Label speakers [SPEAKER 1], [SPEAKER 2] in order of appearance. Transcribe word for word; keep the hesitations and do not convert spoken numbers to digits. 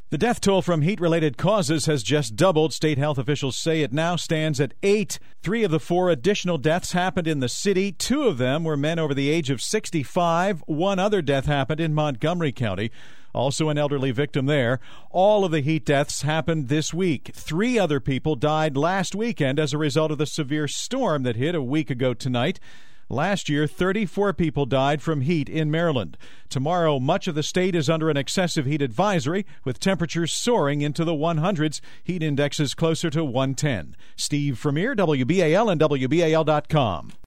[SPEAKER 1] The death toll from heat-related causes has just doubled. State health officials say it now stands at eight. Three of the four additional deaths happened in the city. Two of them were men over the age of sixty-five. One other death happened in Montgomery County. Also an elderly victim there. All of the heat deaths happened this week. Three other people died last weekend as a result of the severe storm that hit a week ago tonight. Last year, thirty-four people died from heat in Maryland. Tomorrow, much of the state is under an excessive heat advisory, with temperatures soaring into the hundreds. Heat indexes closer to one ten. Steve Vermeer, W B A L and W B A L dot com.